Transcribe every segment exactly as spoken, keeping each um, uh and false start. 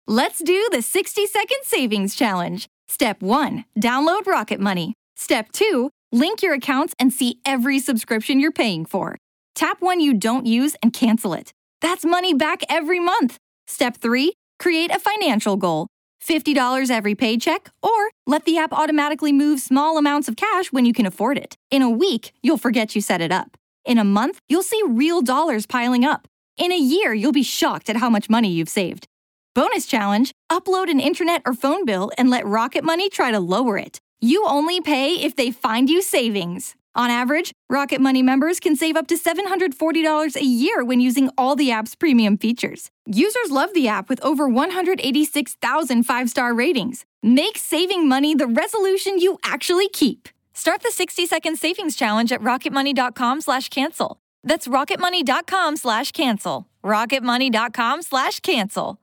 Let's do the sixty second savings challenge. Step one, download Rocket Money. Step two, link your accounts and see every subscription you're paying for. Tap one you don't use and cancel it. That's money back every month. Step three, create a financial goal. fifty dollars every paycheck, or let the app automatically move small amounts of cash when you can afford it. In a week, you'll forget you set it up. In a month, you'll see real dollars piling up. In a year, you'll be shocked at how much money you've saved. Bonus challenge, upload an internet or phone bill and let Rocket Money try to lower it. You only pay if they find you savings. On average, Rocket Money members can save up to seven hundred forty dollars a year when using all the app's premium features. Users love the app with over one hundred eighty-six thousand five-star ratings. Make saving money the resolution you actually keep. Start the sixty second savings challenge at rocketmoney.com slash cancel. That's rocketmoney.com slash cancel. rocketmoney.com slash cancel.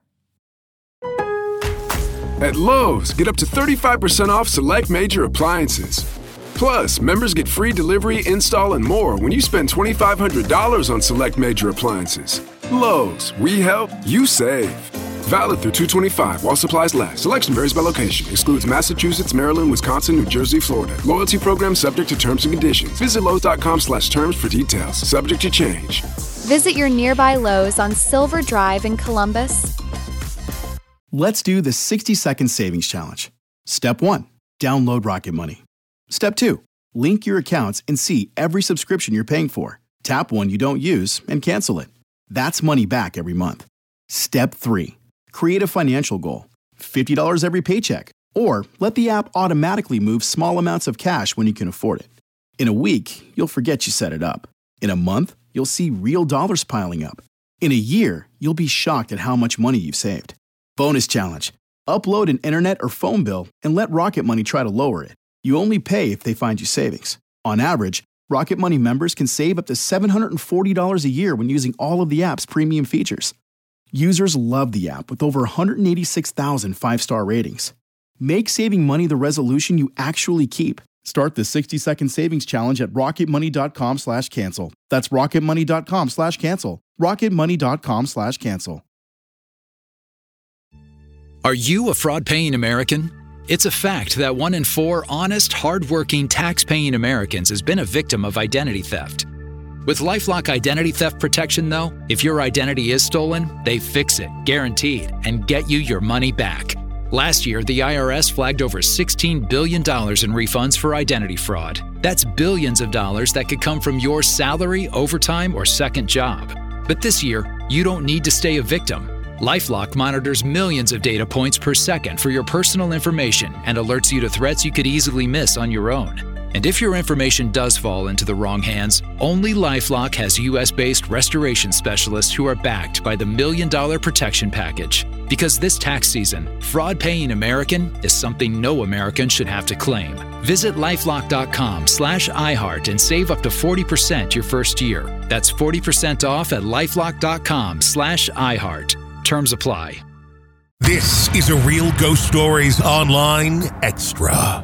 At Lowe's, get up to thirty-five percent off select major appliances. Plus, members get free delivery, install, and more when you spend twenty-five hundred dollars on select major appliances. Lowe's, we help, you save. Valid through two twenty-five while supplies last. Selection varies by location. Excludes Massachusetts, Maryland, Wisconsin, New Jersey, Florida. Loyalty program subject to terms and conditions. Visit Lowe's.com slash terms for details. Subject to change. Visit your nearby Lowe's on Silver Drive in Columbus. Let's do the sixty second savings challenge. Step one, download Rocket Money. Step two, link your accounts and see every subscription you're paying for. Tap one you don't use and cancel it. That's money back every month. Step three, create a financial goal. fifty dollars every paycheck. Or let the app automatically move small amounts of cash when you can afford it. In a week, you'll forget you set it up. In a month, you'll see real dollars piling up. In a year, you'll be shocked at how much money you've saved. Bonus challenge, upload an internet or phone bill and let Rocket Money try to lower it. You only pay if they find you savings. On average, Rocket Money members can save up to seven hundred forty dollars a year when using all of the app's premium features. Users love the app with over one hundred eighty-six thousand five-star ratings. Make saving money the resolution you actually keep. Start the sixty second savings challenge at rocketmoney.com slash cancel. That's rocketmoney.com slash cancel. rocketmoney.com slash cancel. Are you a fraud-paying American? It's a fact that one in four honest, hard-working, tax-paying Americans has been a victim of identity theft. With LifeLock Identity Theft Protection, though, if your identity is stolen, they fix it, guaranteed, and get you your money back. Last year, the I R S flagged over sixteen billion dollars in refunds for identity fraud. That's billions of dollars that could come from your salary, overtime, or second job. But this year, you don't need to stay a victim. LifeLock monitors millions of data points per second for your personal information and alerts you to threats you could easily miss on your own. And if your information does fall into the wrong hands, only LifeLock has U S-based restoration specialists who are backed by the Million Dollar Protection Package. Because this tax season, fraud-paying American is something no American should have to claim. Visit lifelock.com slash iHeart and save up to forty percent your first year. That's forty percent off at lifelock.com slash iHeart. Terms apply. This is a Real Ghost Stories Online Extra.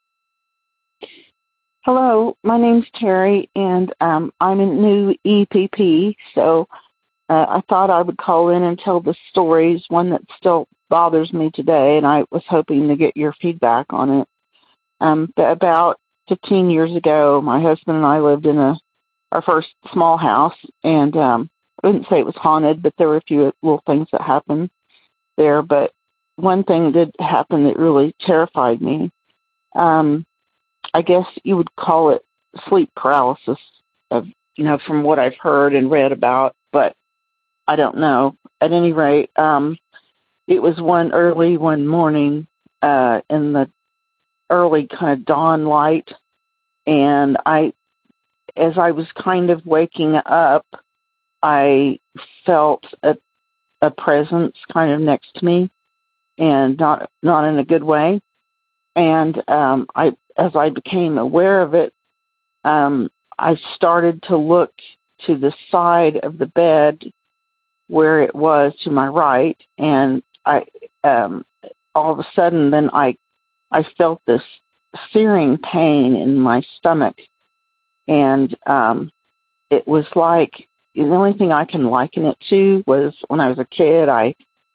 Hello, my name's Terry, and um, I'm a new E P P, so uh, I thought I would call in and tell the stories, one that still bothers me today, and I was hoping to get your feedback on it. Um, but about fifteen years ago, my husband and I lived in a our first small house, and um, I wouldn't say it was haunted, but there were a few little things that happened there. But one thing did happen that really terrified me. Um, I guess you would call it sleep paralysis, of you know, from what I've heard and read about, but I don't know. At any rate, um, it was one early one morning uh, in the early kind of dawn light, and I, as I was kind of waking up, I felt a, a presence kind of next to me, and not not in a good way. And um, I, as I became aware of it, um, I started to look to the side of the bed where it was to my right, and I, um, all of a sudden, then I, I felt this searing pain in my stomach, and um, it was like the only thing I can liken it to was when I was a kid. I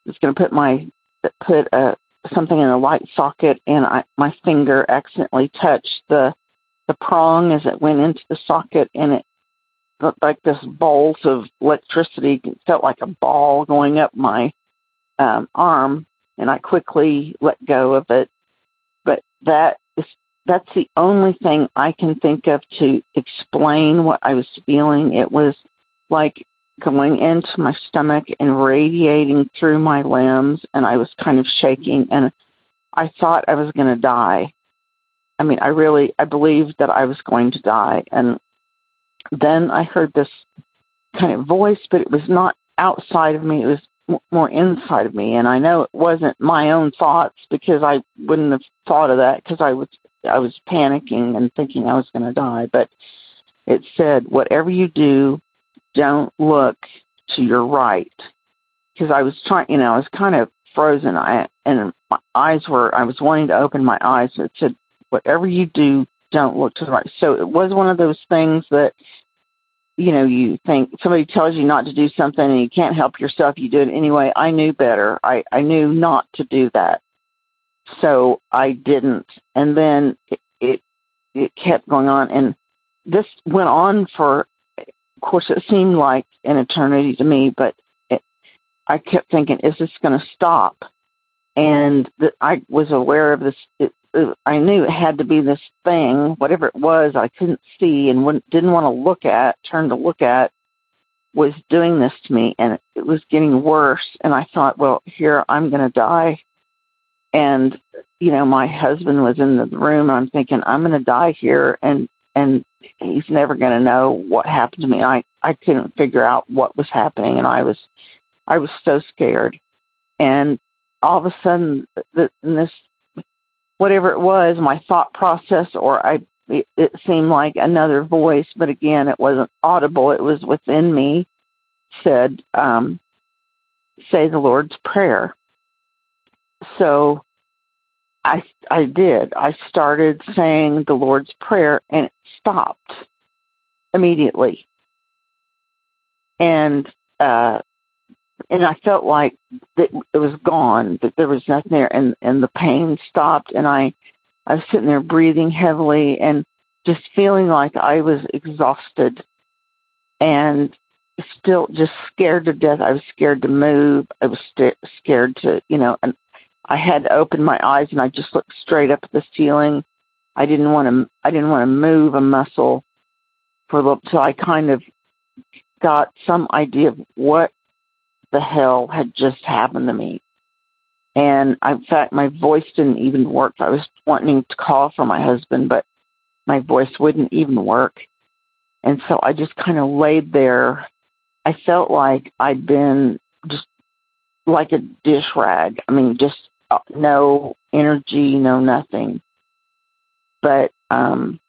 was going to put my put a something in a light socket, and I, my finger accidentally touched the the prong as it went into the socket, and it looked like this bolt of electricity. It felt like a ball going up my um, arm, and I quickly let go of it. But that is that's the only thing I can think of to explain what I was feeling. It was like going into my stomach and radiating through my limbs, and I was kind of shaking, and I thought I was going to die. I mean, I really, I believed that I was going to die. And then I heard this kind of voice, but it was not outside of me. It was m- more inside of me. And I know it wasn't my own thoughts, because I wouldn't have thought of that, because I was, I was panicking and thinking I was going to die. But it said, whatever you do, don't look to your right. Because I was trying, you know, I was kind of frozen. I, and my eyes were, I was wanting to open my eyes. It said, whatever you do, don't look to the right. So it was one of those things that, you know, you think somebody tells you not to do something and you can't help yourself, you do it anyway. I knew better. I, I knew not to do that. So I didn't. And then it, it, it kept going on. And this went on for, of course, it seemed like an eternity to me, but it, I kept thinking, is this going to stop? And the, I was aware of this. It, it, I knew it had to be this thing, whatever it was, I couldn't see and wouldn't, didn't want to look at, turn to look at, was doing this to me. And it was getting worse. And I thought, well, here, I'm going to die. And, you know, my husband was in the room, and I'm thinking, I'm going to die here. And, and he's never going to know what happened to me. I, I couldn't figure out what was happening. And I was, I was so scared. And all of a sudden, the, this, whatever it was, my thought process, or I, it, it seemed like another voice, but again, it wasn't audible. It was within me, said, um, say the Lord's Prayer. So I, I did. I started saying the Lord's Prayer, and it stopped immediately. And, uh, And I felt like that it was gone, that there was nothing there, and, and the pain stopped, and I, I was sitting there breathing heavily and just feeling like I was exhausted and still just scared to death. I was scared to move. I was st- scared to, you know, and I had to open my eyes, and I just looked straight up at the ceiling. I didn't want to, I didn't want to move a muscle for a little, till I kind of got some idea of what the hell had just happened to me. And I, in fact, my voice didn't even work. I was wanting to call for my husband, but my voice wouldn't even work. And so I just kind of laid there. I felt like I'd been just like a dish rag. I mean, just no energy, no nothing. But um,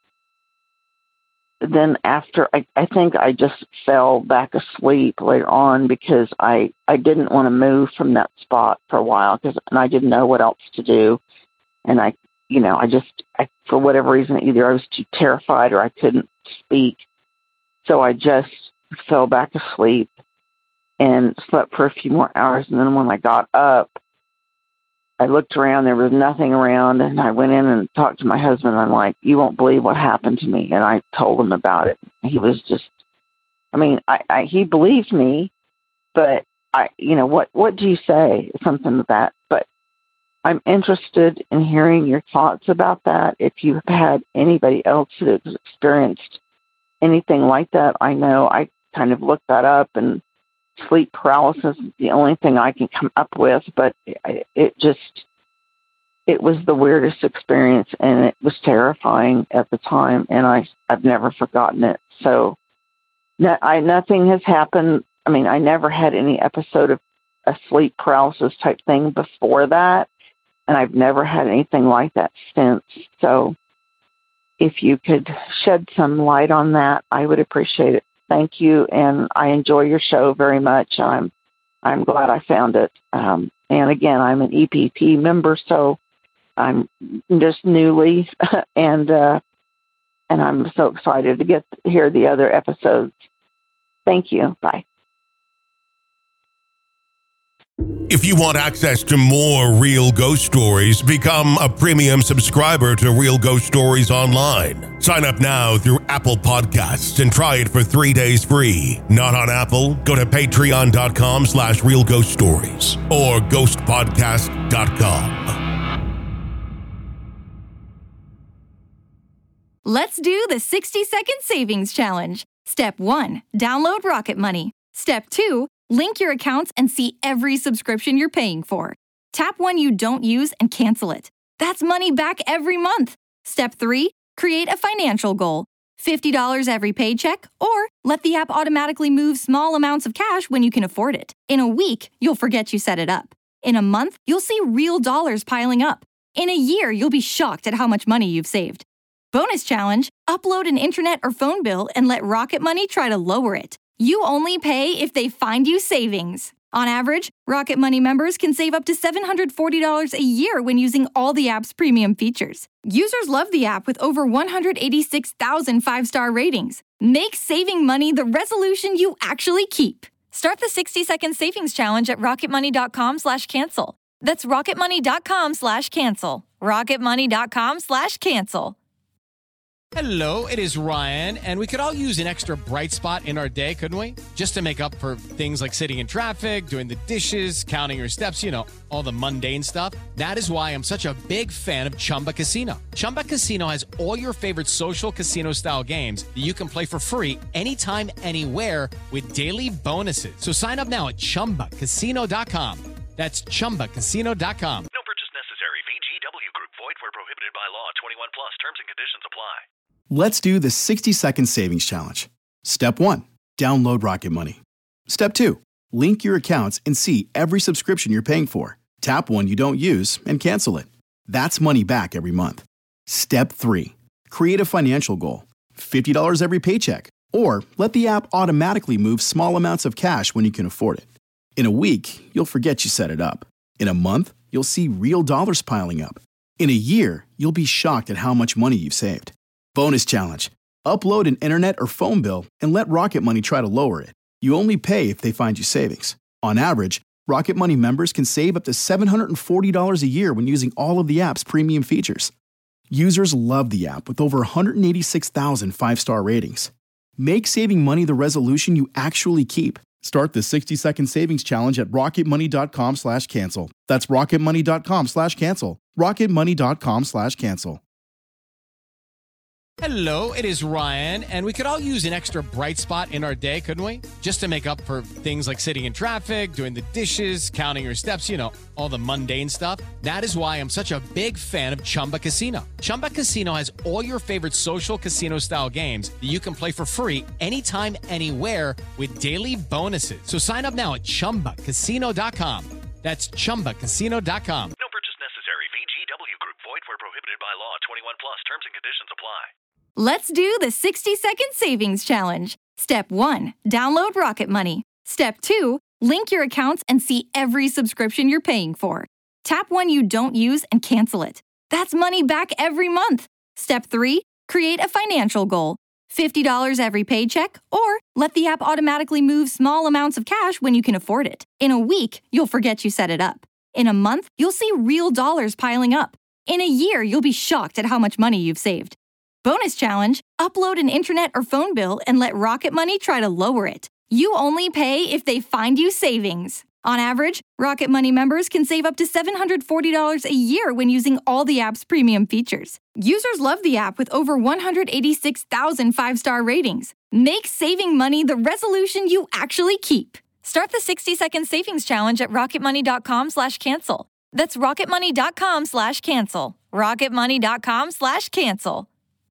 then after, I, I think I just fell back asleep later on, because I, I didn't want to move from that spot for a while, because and I didn't know what else to do. And I, you know, I just, I, for whatever reason, either I was too terrified or I couldn't speak. So I just fell back asleep and slept for a few more hours. And then when I got up, I looked around, there was nothing around, and I went in and talked to my husband. I'm like, you won't believe what happened to me. And I told him about it. He was just, I mean, I, I he believed me, but I, you know, what, what do you say? Something like that. But I'm interested in hearing your thoughts about that. If you've had anybody else that has experienced anything like that, I know I kind of looked that up, and sleep paralysis is the only thing I can come up with, but it, it just, it was the weirdest experience, and it was terrifying at the time, and I, I've never forgotten it. So no, I, nothing has happened. I mean, I never had any episode of a sleep paralysis type thing before that, and I've never had anything like that since. So if you could shed some light on that, I would appreciate it. Thank you, and I enjoy your show very much. I'm I'm glad I found it. Um, and again, I'm an E P P member, so I'm just newly, and uh, and I'm so excited to get to hear the other episodes. Thank you. Bye. If you want access to more Real Ghost Stories, become a premium subscriber to Real Ghost Stories Online. Sign up now through Apple Podcasts and try it for three days free. Not on Apple? Go to patreon.com slash Real Ghost Stories or ghost podcast dot com. Let's do the sixty second savings challenge. Step one, download Rocket Money. Step two, link your accounts and see every subscription you're paying for. Tap one you don't use and cancel it. That's money back every month. Step three, create a financial goal. fifty dollars every paycheck, or let the app automatically move small amounts of cash when you can afford it. In a week, you'll forget you set it up. In a month, you'll see real dollars piling up. In a year, you'll be shocked at how much money you've saved. Bonus challenge, upload an internet or phone bill and let Rocket Money try to lower it. You only pay if they find you savings. On average, Rocket Money members can save up to seven hundred forty dollars a year when using all the app's premium features. Users love the app with over one hundred eighty-six thousand five-star ratings. Make saving money the resolution you actually keep. Start the sixty second savings challenge at rocketmoney.com slash cancel. That's rocketmoney.com slash cancel. rocketmoney.com slash cancel. Hello, it is Ryan, and we could all use an extra bright spot in our day, couldn't we? Just to make up for things like sitting in traffic, doing the dishes, counting your steps, you know, all the mundane stuff. That is why I'm such a big fan of Chumba Casino. Chumba Casino has all your favorite social casino-style games that you can play for free anytime, anywhere with daily bonuses. So sign up now at chumba casino dot com. That's chumba casino dot com. No purchase necessary. V G W Group. Void where prohibited by law. twenty-one plus. Terms and conditions apply. Let's do the sixty second savings challenge. Step one, download Rocket Money. Step two, link your accounts and see every subscription you're paying for. Tap one you don't use and cancel it. That's money back every month. Step three, create a financial goal. fifty dollars every paycheck. Or let the app automatically move small amounts of cash when you can afford it. In a week, you'll forget you set it up. In a month, you'll see real dollars piling up. In a year, you'll be shocked at how much money you've saved. Bonus challenge. Upload an internet or phone bill and let Rocket Money try to lower it. You only pay if they find you savings. On average, Rocket Money members can save up to seven hundred forty dollars a year when using all of the app's premium features. Users love the app with over one hundred eighty-six thousand five-star ratings. Make saving money the resolution you actually keep. Start the sixty second savings challenge at rocketmoney.com slash cancel. That's rocketmoney.com slash cancel. rocketmoney.com slash cancel. Hello, it is Ryan, and we could all use an extra bright spot in our day, couldn't we? Just to make up for things like sitting in traffic, doing the dishes, counting your steps, you know, all the mundane stuff. That is why I'm such a big fan of Chumba Casino. Chumba Casino has all your favorite social casino-style games that you can play for free anytime, anywhere with daily bonuses. So sign up now at chumba casino dot com. That's chumba casino dot com. No purchase necessary. V G W Group. Void where prohibited by law. twenty-one plus. Terms and conditions apply. Let's do the sixty second savings challenge. Step one, download Rocket Money. Step two, link your accounts and see every subscription you're paying for. Tap one you don't use and cancel it. That's money back every month. Step three, create a financial goal. fifty dollars every paycheck, or let the app automatically move small amounts of cash when you can afford it. In a week, you'll forget you set it up. In a month, you'll see real dollars piling up. In a year, you'll be shocked at how much money you've saved. Bonus challenge, upload an internet or phone bill and let Rocket Money try to lower it. You only pay if they find you savings. On average, Rocket Money members can save up to seven hundred forty dollars a year when using all the app's premium features. Users love the app with over one hundred eighty-six thousand five-star ratings. Make saving money the resolution you actually keep. Start the sixty second savings challenge at rocketmoney.com slash cancel. That's rocketmoney.com slash cancel. rocketmoney.com slash cancel.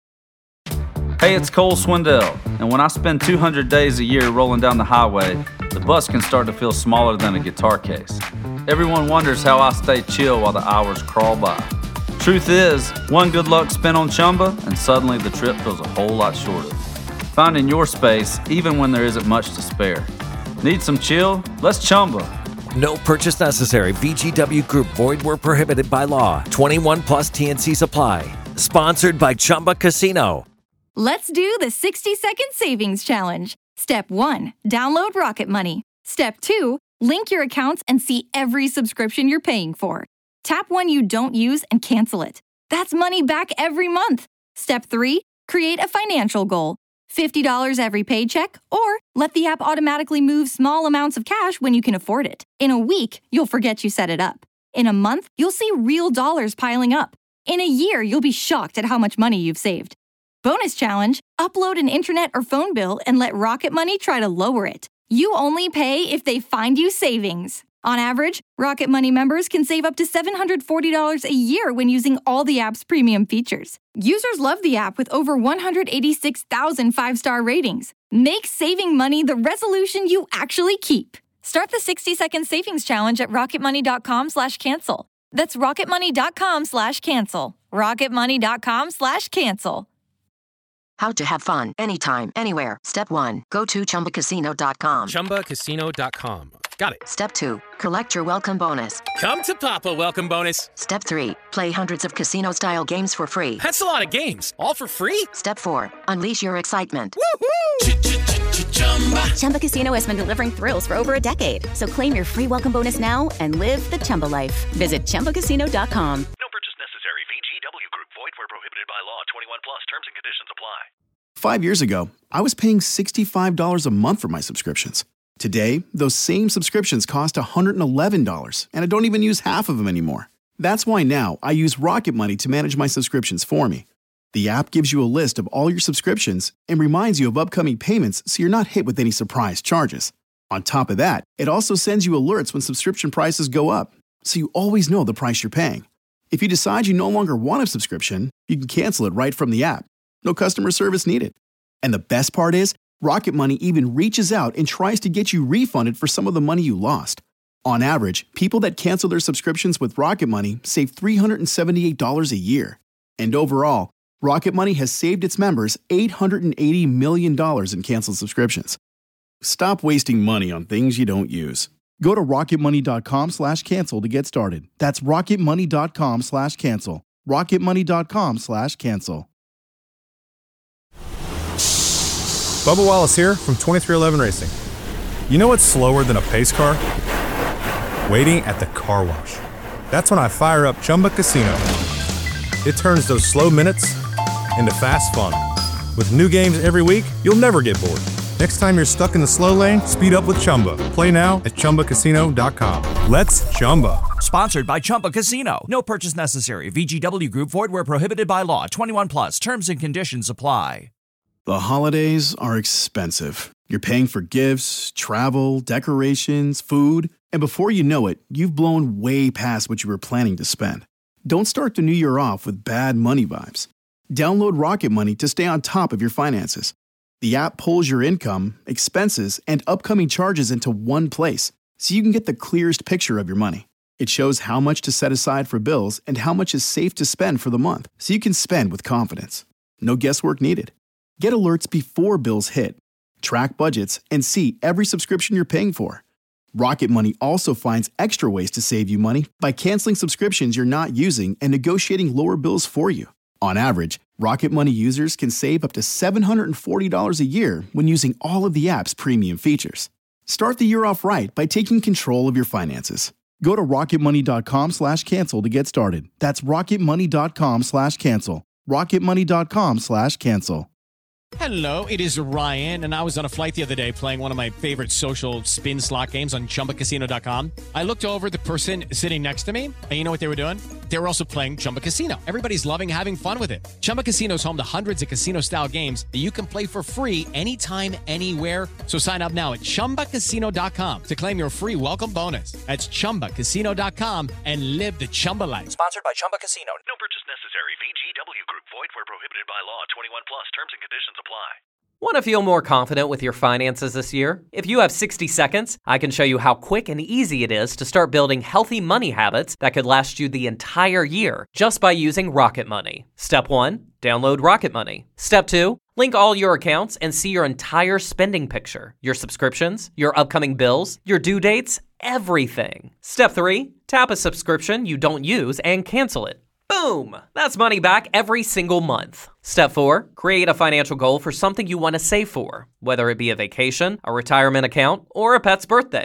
Hey, it's Cole Swindell, and when I spend two hundred days a year rolling down the highway, the bus can start to feel smaller than a guitar case. Everyone wonders how I stay chill while the hours crawl by. Truth is, one good luck spin on Chumba, and suddenly the trip feels a whole lot shorter. Finding your space, even when there isn't much to spare. Need some chill? Let's Chumba. No purchase necessary. V G W Group. Void where prohibited by law. twenty-one plus T N Cs apply. Sponsored by Chumba Casino. Let's do the sixty second savings challenge. Step one, download Rocket Money. Step two, Link your accounts and see every subscription you're paying for. Tap one you don't use and cancel it. That's money back every month. Step three, create a financial goal. fifty dollars every paycheck, or let the app automatically move small amounts of cash when you can afford it. In a week, you'll forget you set it up. In a month, you'll see real dollars piling up. In a year, you'll be shocked at how much money you've saved. Bonus challenge, upload an internet or phone bill and let Rocket Money try to lower it. You only pay if they find you savings. On average, Rocket Money members can save up to seven hundred forty dollars a year when using all the app's premium features. Users love the app with over one hundred eighty-six thousand five-star ratings. Make saving money the resolution you actually keep. Start the sixty-second savings challenge at rocketmoney.com slash cancel. That's rocketmoney.com slash cancel. rocketmoney.com slash cancel. How to have fun anytime, anywhere. Step one, go to chumba casino dot com. chumba casino dot com. Got it. Step two, collect your welcome bonus. Come to Papa welcome bonus. Step three, play hundreds of casino-style games for free. That's a lot of games, all for free? Step four, unleash your excitement. Chumba. Chumba Casino has been delivering thrills for over a decade. So claim your free welcome bonus now and live the Chumba life. Visit chumba casino dot com. No purchase necessary. V G W Group. Void where prohibited by law. twenty-one plus. Terms and conditions apply. Five years ago, I was paying sixty-five dollars a month for my subscriptions. Today, those same subscriptions cost one hundred eleven dollars, and I don't even use half of them anymore. That's why now I use Rocket Money to manage my subscriptions for me. The app gives you a list of all your subscriptions and reminds you of upcoming payments so you're not hit with any surprise charges. On top of that, it also sends you alerts when subscription prices go up, so you always know the price you're paying. If you decide you no longer want a subscription, you can cancel it right from the app. No customer service needed. And the best part is, Rocket Money even reaches out and tries to get you refunded for some of the money you lost. On average, people that cancel their subscriptions with Rocket Money save three hundred seventy-eight dollars a year. And overall, Rocket Money has saved its members eight hundred eighty million dollars in canceled subscriptions. Stop wasting money on things you don't use. Go to rocketmoney.com slash cancel to get started. That's rocketmoney.com slash cancel. rocketmoney.com slash cancel. Bubba Wallace here from twenty-three eleven Racing. You know what's slower than a pace car? Waiting at the car wash. That's when I fire up Chumba Casino. It turns those slow minutes into fast fun. With new games every week, you'll never get bored. Next time you're stuck in the slow lane, speed up with Chumba. Play now at chumba casino dot com. Let's Chumba. Sponsored by Chumba Casino. No purchase necessary. V G W Group. Void where prohibited by law. twenty-one plus. Terms and conditions apply. The holidays are expensive. You're paying for gifts, travel, decorations, food, and before you know it, you've blown way past what you were planning to spend. Don't start the new year off with bad money vibes. Download Rocket Money to stay on top of your finances. The app pulls your income, expenses, and upcoming charges into one place, so you can get the clearest picture of your money. It shows how much to set aside for bills and how much is safe to spend for the month, so you can spend with confidence. No guesswork needed. Get alerts before bills hit, track budgets, and see every subscription you're paying for. Rocket Money also finds extra ways to save you money by canceling subscriptions you're not using and negotiating lower bills for you. On average, Rocket Money users can save up to seven hundred forty dollars a year when using all of the app's premium features. Start the year off right by taking control of your finances. Go to rocketmoney.com slash cancel to get started. That's rocketmoney.com slash cancel. rocketmoney.com slash cancel. Hello, it is Ryan, and I was on a flight the other day playing one of my favorite social spin slot games on chumba casino dot com. I looked over at the person sitting next to me, and you know what they were doing? They were also playing Chumba Casino. Everybody's loving having fun with it. Chumba Casino is home to hundreds of casino-style games that you can play for free anytime, anywhere. So sign up now at chumba casino dot com to claim your free welcome bonus. That's chumba casino dot com and live the Chumba life. Sponsored by Chumba Casino. No purchase necessary. V G W Group. Void where prohibited by law. twenty-one plus. Terms and conditions apply. Want to feel more confident with your finances this year? If you have sixty seconds, I can show you how quick and easy it is to start building healthy money habits that could last you the entire year just by using Rocket Money. Step one, download Rocket Money. Step two, link all your accounts and see your entire spending picture, your subscriptions, your upcoming bills, your due dates, everything. Step three, tap a subscription you don't use and cancel it. Boom! That's money back every single month. Step four, create a financial goal for something you want to save for, whether it be a vacation, a retirement account, or a pet's birthday.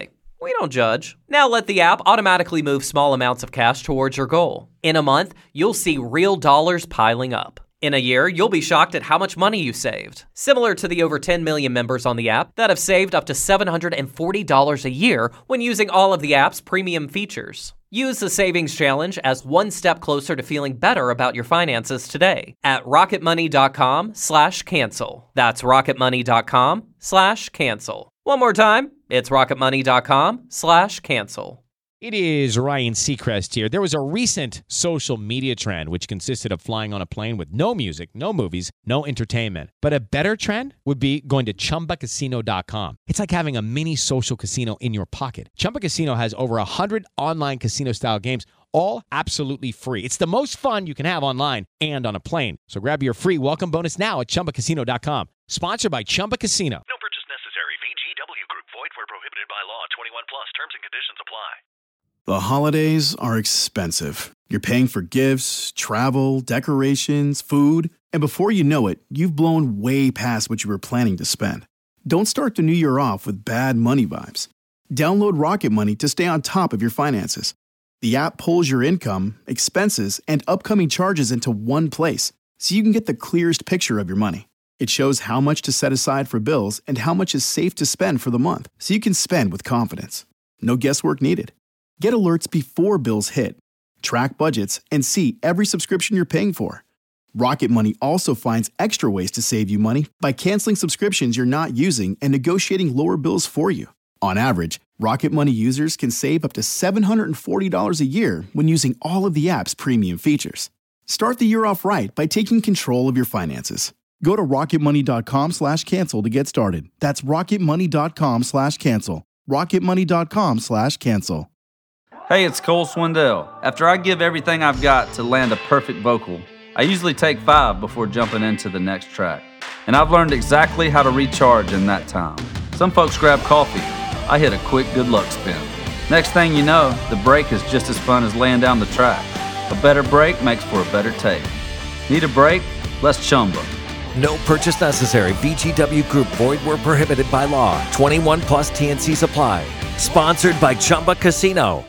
We don't judge. Now let the app automatically move small amounts of cash towards your goal. In a month, you'll see real dollars piling up. In a year, you'll be shocked at how much money you saved. Similar to the over ten million members on the app that have saved up to seven hundred forty dollars a year when using all of the app's premium features. Use the Savings Challenge as one step closer to feeling better about your finances today at rocketmoney.com slash cancel. That's rocketmoney.com slash cancel. One more time, it's rocketmoney.com slash cancel. It is Ryan Seacrest here. There was a recent social media trend which consisted of flying on a plane with no music, no movies, no entertainment. But a better trend would be going to chumba casino dot com. It's like having a mini social casino in your pocket. Chumba Casino has over one hundred online casino-style games, all absolutely free. It's the most fun you can have online and on a plane. So grab your free welcome bonus now at chumba casino dot com. Sponsored by Chumba Casino. No purchase necessary. V G W Group. Void where prohibited by law. twenty-one plus. Terms and conditions apply. The holidays are expensive. You're paying for gifts, travel, decorations, food, and before you know it, you've blown way past what you were planning to spend. Don't start the new year off with bad money vibes. Download Rocket Money to stay on top of your finances. The app pulls your income, expenses, and upcoming charges into one place, so you can get the clearest picture of your money. It shows how much to set aside for bills and how much is safe to spend for the month, so you can spend with confidence. No guesswork needed. Get alerts before bills hit, track budgets, and see every subscription you're paying for. Rocket Money also finds extra ways to save you money by canceling subscriptions you're not using and negotiating lower bills for you. On average, Rocket Money users can save up to seven hundred forty dollars a year when using all of the app's premium features. Start the year off right by taking control of your finances. Go to rocketmoney.com slash cancel to get started. That's rocketmoney.com slash cancel. rocketmoney.com slash cancel. Hey, it's Cole Swindell. After I give everything I've got to land a perfect vocal, I usually take five before jumping into the next track. And I've learned exactly how to recharge in that time. Some folks grab coffee. I hit a quick good luck spin. Next thing you know, the break is just as fun as laying down the track. A better break makes for a better take. Need a break? Let's chumba. No purchase necessary. V G W Group. Void where prohibited by law. twenty-one plus T N C supply. Sponsored by Chumba Casino.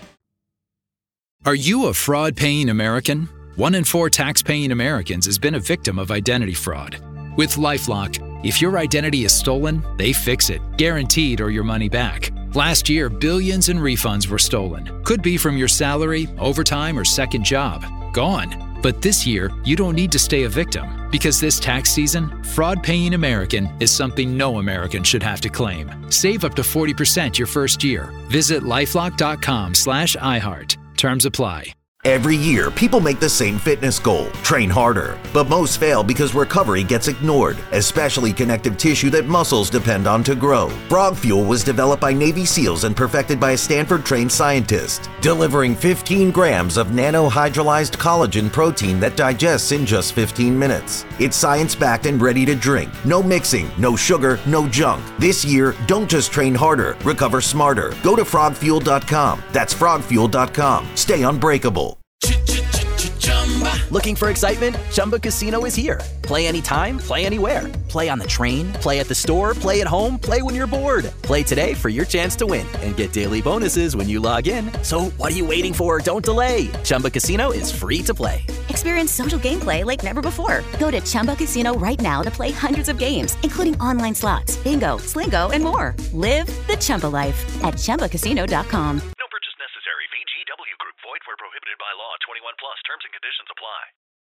Are you a fraud-paying American? One in four tax-paying Americans has been a victim of identity fraud. With LifeLock, if your identity is stolen, they fix it, guaranteed or your money back. Last year, billions in refunds were stolen. Could be from your salary, overtime, or second job. Gone. But this year, you don't need to stay a victim, because this tax season, fraud-paying American is something no American should have to claim. Save up to forty percent your first year. Visit lifelock.com slash iHeart. Terms apply. Every year, people make the same fitness goal, train harder. But most fail because recovery gets ignored, especially connective tissue that muscles depend on to grow. Frog Fuel was developed by Navy SEALs and perfected by a Stanford-trained scientist, delivering fifteen grams of nanohydrolyzed collagen protein that digests in just fifteen minutes. It's science-backed and ready to drink. No mixing, no sugar, no junk. This year, don't just train harder, recover smarter. Go to frog fuel dot com. That's frog fuel dot com. Stay unbreakable. Looking for excitement? Chumba Casino is here. Play anytime, play anywhere. Play on the train, play at the store, play at home, play when you're bored. Play today for your chance to win and get daily bonuses when you log in. So what are you waiting for? Don't delay. Chumba Casino is free to play. Experience social gameplay like never before. Go to Chumba Casino right now to play hundreds of games, including online slots, bingo, Slingo, and more. Live the Chumba life at chumba casino dot com. No purchase necessary. V G W Group. Void where prohibited by law. twenty-one plus. Terms and conditions apply.